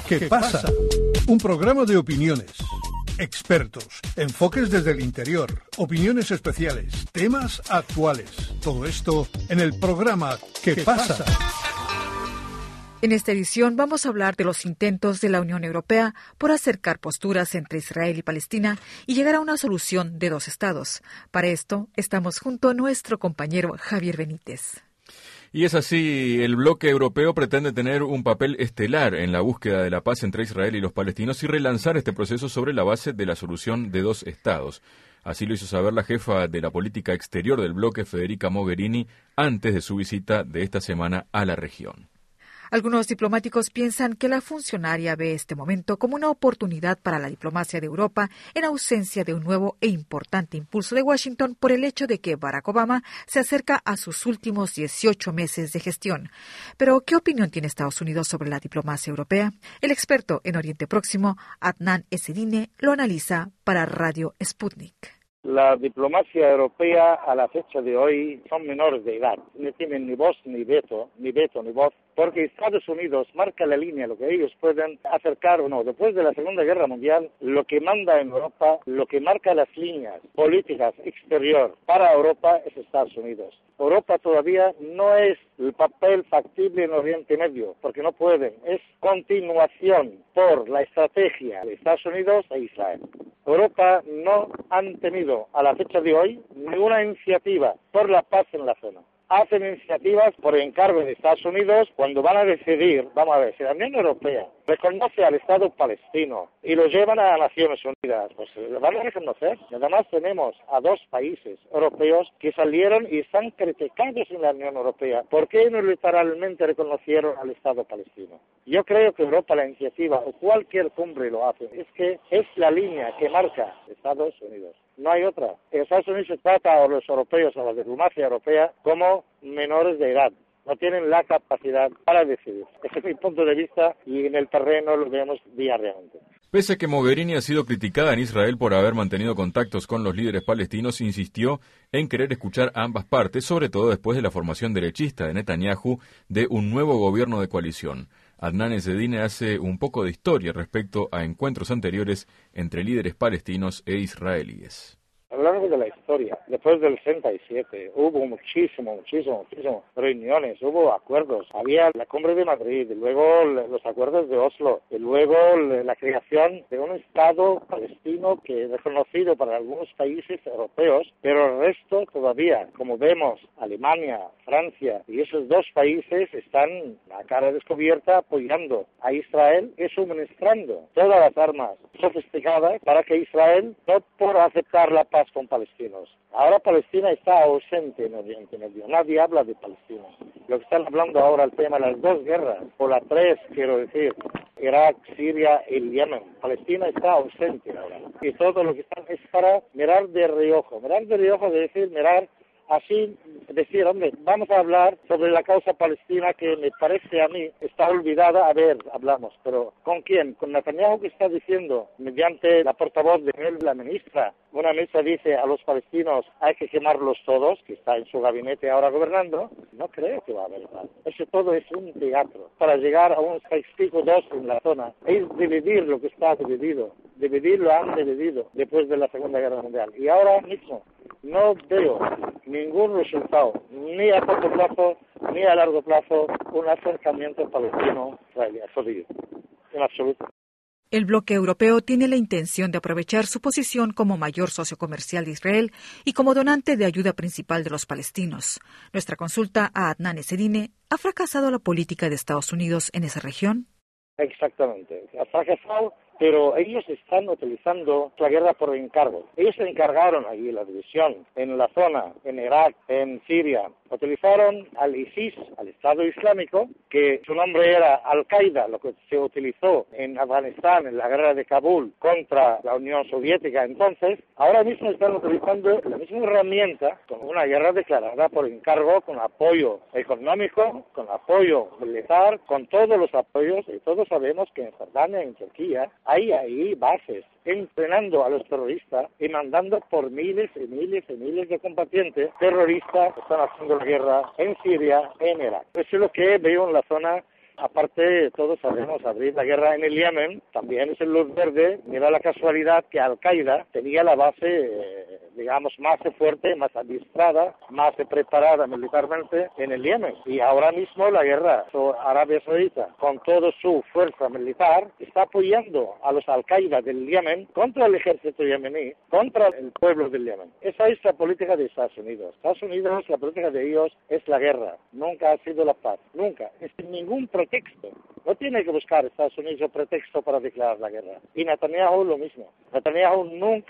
¿Qué pasa? Un programa de opiniones, expertos, enfoques desde el interior, opiniones especiales, temas actuales. Todo esto en el programa ¿Qué pasa? En esta edición vamos a hablar de los intentos de la Unión Europea por acercar posturas entre Israel y Palestina y llegar a una solución de dos estados. Para esto estamos junto a nuestro compañero Javier Benítez. Y es así, el bloque europeo pretende tener un papel estelar en la búsqueda de la paz entre Israel y los palestinos y relanzar este proceso sobre la base de la solución de dos estados. Así lo hizo saber la jefa de la política exterior del bloque, Federica Mogherini, antes de su visita de esta semana a la región. Algunos diplomáticos piensan que la funcionaria ve este momento como una oportunidad para la diplomacia de Europa en ausencia de un nuevo e importante impulso de Washington por el hecho de que Barack Obama se acerca a sus últimos 18 meses de gestión. Pero, ¿qué opinión tiene Estados Unidos sobre la diplomacia europea? El experto en Oriente Próximo, Adnan Esedine, lo analiza para Radio Sputnik. La diplomacia europea a la fecha de hoy son menores de edad, no tienen ni voz ni veto, ni voz, porque Estados Unidos marca la línea, lo que ellos pueden acercar o no. Después de la Segunda Guerra Mundial, lo que manda en Europa, lo que marca las líneas políticas exterior para Europa es Estados Unidos. Europa todavía no es el papel factible en Oriente Medio, porque no pueden. Es continuación por la estrategia de Estados Unidos e Israel. Europa no han tenido a la fecha de hoy ninguna iniciativa por la paz en la zona. Hacen iniciativas por encargo de Estados Unidos cuando van a decidir, vamos a ver, si la Unión Europea reconoce al Estado palestino y lo llevan a Naciones Unidas, pues lo van a reconocer. Nada más tenemos a dos países europeos que salieron y están criticados en la Unión Europea. ¿Por qué unilateralmente reconocieron al Estado palestino? Yo creo que Europa, la iniciativa o cualquier cumbre lo hace. Es que es la línea que marca Estados Unidos. No hay otra. En Estados Unidos se trata a los europeos, a la diplomacia europea, como menores de edad. No tienen la capacidad para decidir. Ese es mi punto de vista y en el terreno lo vemos diariamente. Pese a que Mogherini ha sido criticada en Israel por haber mantenido contactos con los líderes palestinos, insistió en querer escuchar a ambas partes, sobre todo después de la formación derechista de Netanyahu de un nuevo gobierno de coalición. Adnan Esedine hace un poco de historia respecto a encuentros anteriores entre líderes palestinos e israelíes. A lo largo de la historia, después del 67, hubo muchísimas reuniones, hubo acuerdos. Había la Cumbre de Madrid, luego los acuerdos de Oslo, y luego la creación de un Estado palestino que es reconocido para algunos países europeos, pero el resto todavía, como vemos, Alemania, Francia y esos dos países están a cara descubierta apoyando a Israel y suministrando todas las armas sofisticadas para que Israel no pueda aceptar la paz con palestinos. Ahora Palestina está ausente en Oriente Medio. Nadie habla de Palestina. Lo que están hablando ahora el tema de las dos guerras, o las tres, quiero decir, Irak, Siria y Yemen. Palestina está ausente ahora. Y todo lo que están es para mirar de reojo. Mirar de reojo de decir, mirar así, decir, hombre, vamos a hablar sobre la causa palestina que me parece a mí está olvidada. A ver, hablamos, pero ¿con quién? ¿Con Netanyahu, que está diciendo, mediante la portavoz de él, la ministra? Una ministra dice a los palestinos hay que quemarlos todos, que está en su gabinete ahora gobernando. No creo que va a haber tal. Eso todo es un teatro para llegar a un 6-2 en la zona. Es dividir lo que está dividido. Dividir lo han dividido después de la Segunda Guerra Mundial. Y ahora mismo no veo ningún resultado, ni a corto plazo, ni a largo plazo, un acercamiento palestino-israelí, en absoluto. El bloque europeo tiene la intención de aprovechar su posición como mayor socio comercial de Israel y como donante de ayuda principal de los palestinos. Nuestra consulta a Adnan Esedine: ¿ha fracasado la política de Estados Unidos en esa región? Exactamente, ha fracasado, pero ellos están utilizando la guerra por encargo. Ellos se encargaron ahí la división en la zona, en Irak, en Siria. Utilizaron al ISIS, al Estado Islámico, que su nombre era Al-Qaeda, lo que se utilizó en Afganistán, en la guerra de Kabul contra la Unión Soviética. Entonces, ahora mismo están utilizando la misma herramienta con una guerra declarada por encargo, con apoyo económico, con apoyo militar, con todos los apoyos. Y todos sabemos que en Jordania, en Turquía, hay ahí bases entrenando a los terroristas y mandando por miles y miles y miles de combatientes terroristas que están haciendo la guerra en Siria, en Irak. Eso es lo que veo en la zona Aparte, todos sabemos, abrir la guerra en el Yemen también es el luz verde. Mira la casualidad que Al-Qaeda tenía la base, digamos, más fuerte, más adiestrada, más preparada militarmente en el Yemen. Y ahora mismo la guerra, Arabia Saudita, con toda su fuerza militar, está apoyando a los Al-Qaeda del Yemen contra el ejército yemení, contra el pueblo del Yemen. Esa es la política de Estados Unidos. Estados Unidos, la política de ellos es la guerra. Nunca ha sido la paz. Nunca. Es ningún pretexto. No tiene que buscar Estados Unidos pretexto para declarar la guerra. Y Netanyahu lo mismo. Netanyahu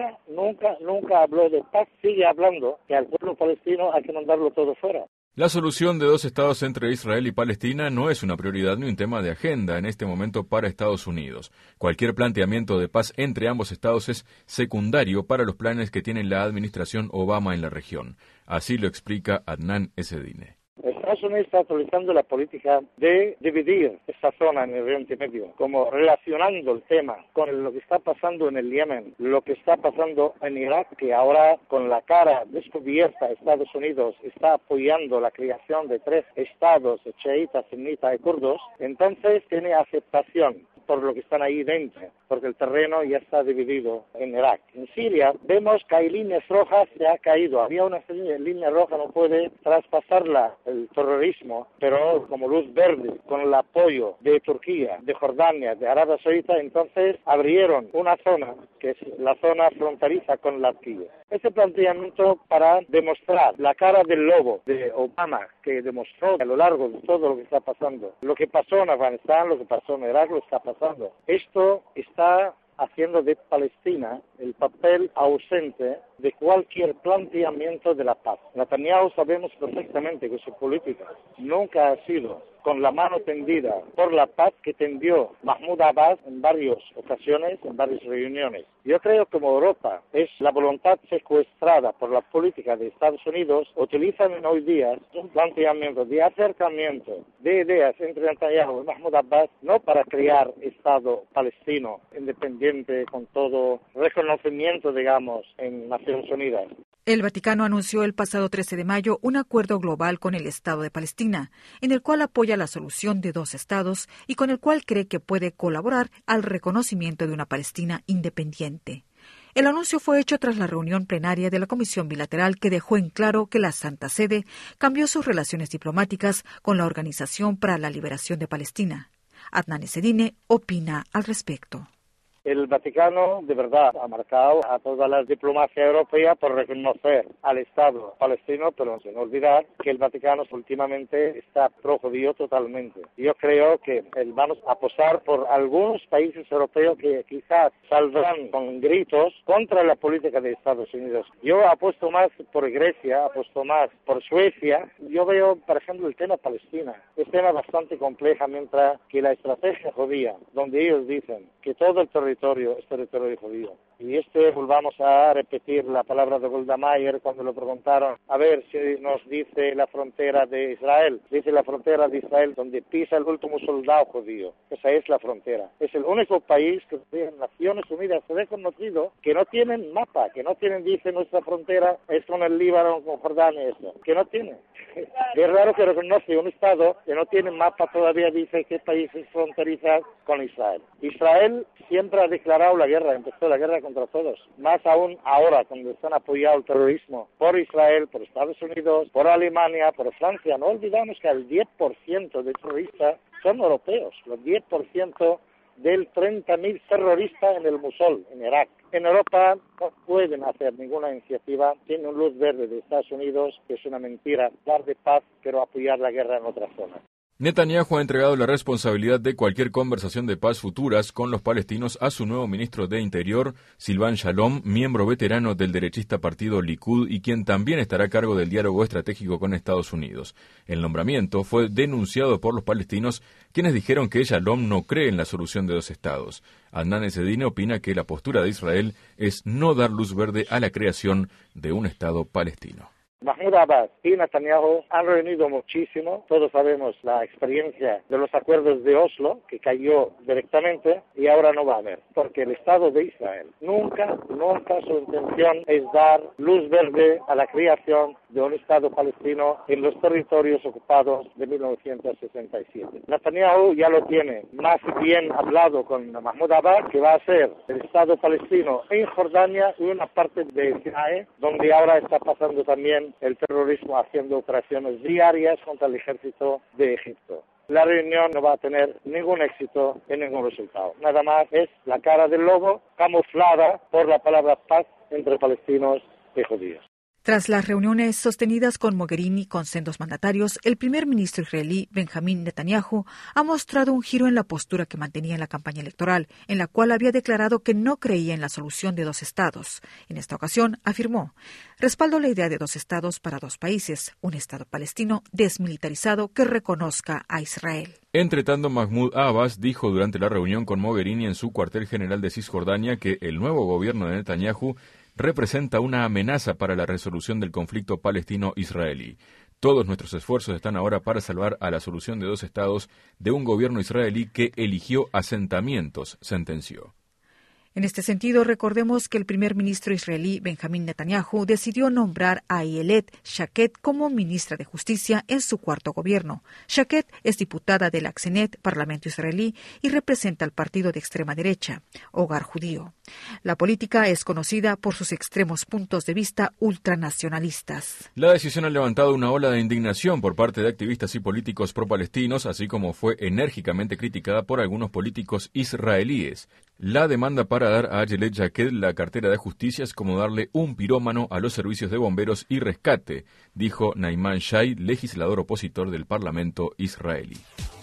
nunca habló de paz. Sigue hablando que al pueblo palestino hay que mandarlo todo fuera. La solución de dos estados entre Israel y Palestina no es una prioridad ni un tema de agenda en este momento para Estados Unidos. Cualquier planteamiento de paz entre ambos estados es secundario para los planes que tiene la administración Obama en la región. Así lo explica Adnan Esedine. Estados Unidos está utilizando la política de dividir esta zona en el Oriente Medio, como relacionando el tema con lo que está pasando en el Yemen, lo que está pasando en Irak, que ahora con la cara descubierta Estados Unidos está apoyando la creación de 3 estados, chiitas, sunitas y kurdos. Entonces tiene aceptación por lo que están ahí dentro, porque el terreno ya está dividido en Irak. En Siria vemos que hay líneas rojas, se ha caído. Había una línea roja, no puede traspasarla el terrorismo, pero como luz verde, con el apoyo de Turquía, de Jordania, de Arabia Saudita, entonces abrieron una zona, que es la zona fronteriza con la Turquía. Ese planteamiento para demostrar la cara del lobo de Obama, que demostró a lo largo de todo lo que está pasando. Lo que pasó en Afganistán, lo que pasó en Irak, lo está pasando. Esto está haciendo de Palestina el papel ausente de cualquier planteamiento de la paz. Netanyahu sabemos perfectamente que su política nunca ha sido con la mano tendida por la paz que tendió Mahmoud Abbas en varias ocasiones, en varias reuniones. Yo creo que como Europa es la voluntad secuestrada por la política de Estados Unidos, utilizan hoy día un planteamiento de acercamiento de ideas entre Netanyahu y Mahmoud Abbas, no para crear Estado palestino independiente con todo reconocimiento, digamos, en Naciones Unidas. El Vaticano anunció el pasado 13 de mayo un acuerdo global con el Estado de Palestina, en el cual apoya la solución de 2 estados y con el cual cree que puede colaborar al reconocimiento de una Palestina independiente. El anuncio fue hecho tras la reunión plenaria de la Comisión Bilateral que dejó en claro que la Santa Sede cambió sus relaciones diplomáticas con la Organización para la Liberación de Palestina. Adnan Esedine opina al respecto. El Vaticano de verdad ha marcado a toda la diplomacia europea por reconocer al Estado palestino, pero sin olvidar que el Vaticano últimamente está pro-judío totalmente. Yo creo que vamos a apostar por algunos países europeos que quizás saldrán con gritos contra la política de Estados Unidos. Yo apuesto más por Grecia, apuesto más por Suecia. Yo veo, por ejemplo, el tema Palestina. Es un tema bastante complejo, mientras que la estrategia judía, donde ellos dicen que todo el territorio es territorio judío. Y volvamos a repetir la palabra de Golda Meir cuando le preguntaron, a ver si nos dice la frontera de Israel. Dice la frontera de Israel donde pisa el último soldado judío. Esa es la frontera. Es el único país que en Naciones Unidas se ha reconocido que no tienen mapa, que no tienen, dice, nuestra frontera es con el Líbano, con Jordania, eso. Que no tienen. Es raro que reconoce un Estado que no tiene mapa todavía, dice qué país es fronteriza con Israel. Israel siempre ha declarado la guerra, empezó la guerra contra todos. Más aún ahora, cuando están apoyando el terrorismo por Israel, por Estados Unidos, por Alemania, por Francia. No olvidamos que el 10% de terroristas son europeos, los 10% del 30.000 terroristas en el Mosul, en Irak. En Europa no pueden hacer ninguna iniciativa, tienen luz verde de Estados Unidos, que es una mentira, dar de paz, pero apoyar la guerra en otras zonas. Netanyahu ha entregado la responsabilidad de cualquier conversación de paz futuras con los palestinos a su nuevo ministro de Interior, Silvan Shalom, miembro veterano del derechista partido Likud y quien también estará a cargo del diálogo estratégico con Estados Unidos. El nombramiento fue denunciado por los palestinos, quienes dijeron que Shalom no cree en la solución de 2 estados. Adnan Esedine opina que la postura de Israel es no dar luz verde a la creación de un Estado palestino. Mahmoud Abbas y Netanyahu han reunido muchísimo. Todos sabemos la experiencia de los acuerdos de Oslo, que cayó directamente, y ahora no va a haber, porque el Estado de Israel nunca su intención es dar luz verde a la creación de un Estado palestino en los territorios ocupados de 1967. Netanyahu ya lo tiene más bien hablado con Mahmoud Abbas, que va a ser el Estado palestino en Jordania y una parte de Sinaí, donde ahora está pasando también el terrorismo, haciendo operaciones diarias contra el ejército de Egipto. La reunión no va a tener ningún éxito y ningún resultado. Nada más es la cara del lobo camuflada por la palabra paz entre palestinos y judíos. Tras las reuniones sostenidas con Mogherini con sendos mandatarios, el primer ministro israelí Benjamín Netanyahu ha mostrado un giro en la postura que mantenía en la campaña electoral, en la cual había declarado que no creía en la solución de dos estados. En esta ocasión afirmó: respaldo la idea de dos estados para dos países, un estado palestino desmilitarizado que reconozca a Israel. Entretanto, Mahmoud Abbas dijo durante la reunión con Mogherini en su cuartel general de Cisjordania que el nuevo gobierno de Netanyahu representa una amenaza para la resolución del conflicto palestino-israelí. Todos nuestros esfuerzos están ahora para salvar a la solución de dos estados de un gobierno israelí que eligió asentamientos, sentenció. En este sentido, recordemos que el primer ministro israelí Benjamín Netanyahu decidió nombrar a Ayelet Shaked como ministra de Justicia en su cuarto gobierno. Shaked es diputada del Knesset, Parlamento israelí, y representa al partido de extrema derecha, Hogar Judío. La política es conocida por sus extremos puntos de vista ultranacionalistas. La decisión ha levantado una ola de indignación por parte de activistas y políticos pro-palestinos, así como fue enérgicamente criticada por algunos políticos israelíes. La demanda para dar a Ayelet Shaked la cartera de justicia es como darle un pirómano a los servicios de bomberos y rescate, dijo Naiman Shai, legislador opositor del Parlamento israelí.